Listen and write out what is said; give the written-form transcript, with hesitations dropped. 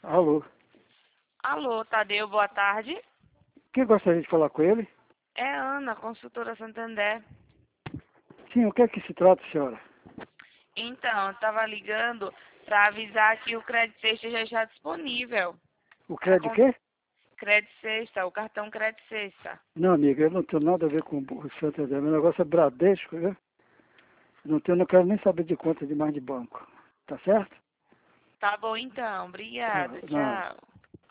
Alô? Alô, Tadeu, boa tarde. Quem gostaria de falar com ele? É Ana, consultora Santander. Sim, o que é que se trata, senhora? Então, eu estava ligando para avisar que o Crédito Sexta já está disponível. O A crédito quê? Crédito Sexta, o cartão Crédito Sexta. Não, amiga, eu não tenho nada a ver com o Santander. Meu negócio é Bradesco, viu? Não quero nem saber de conta de mais de banco. Tá certo? Tá bom então, Tá, obrigada, não. tchau.